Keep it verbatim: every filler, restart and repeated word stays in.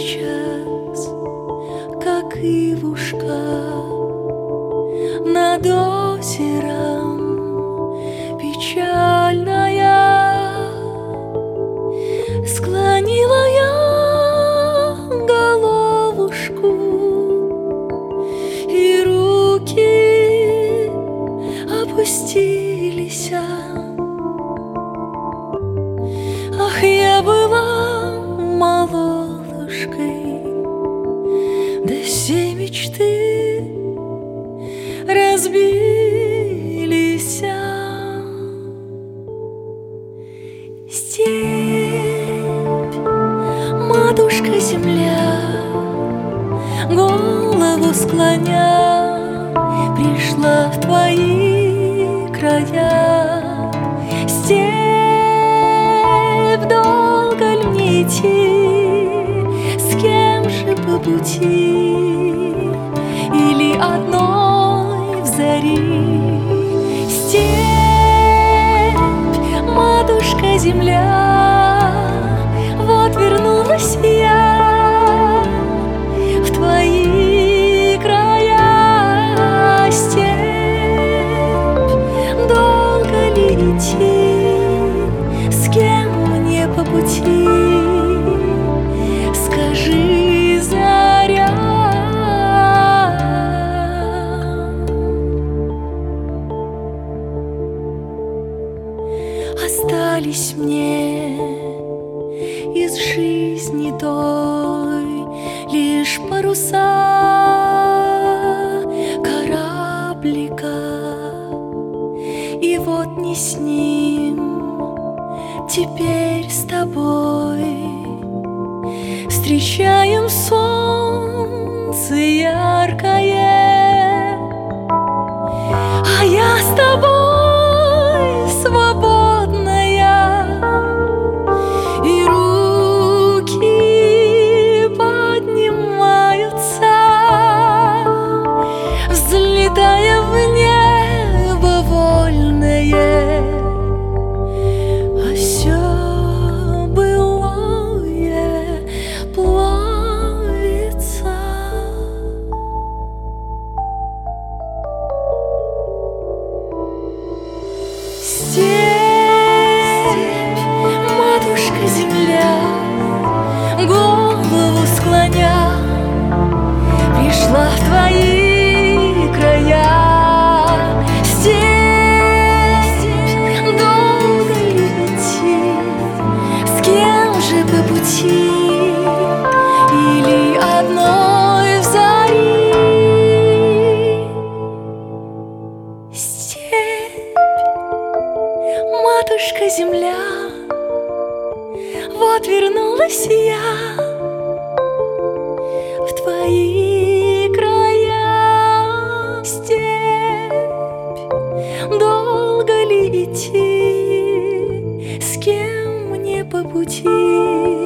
сейчас, как ивушка над озером печальная. Склонила я головушку, и руки опустились. Ах, я была молодушкой, да все мечты разбились. Степь, матушка земля, голову склоня, пришла в твои края. Степь, долго ль мне идти, с кем же по пути, или одной в зари? Степь, матушка земля, вот вернулась я в твои края. Степь, долго ли идти, с кем мне по пути, скажи, заря. Остались мне из жизни той лишь паруса кораблика, и вот не с ним теперь с тобой встречаем солнце яркое, а я с тобой свободная, и руки поднимаются, взлетая в небо вольное, а все былое плавится. Степь, матушка земля, голову склоня, пришла в твои края. Степь, долго ли идти, с кем же по пути, или одной в зари? Степь, матушка земля, вот вернулась я в твои края. Степь, долго ли идти, с кем мне по пути,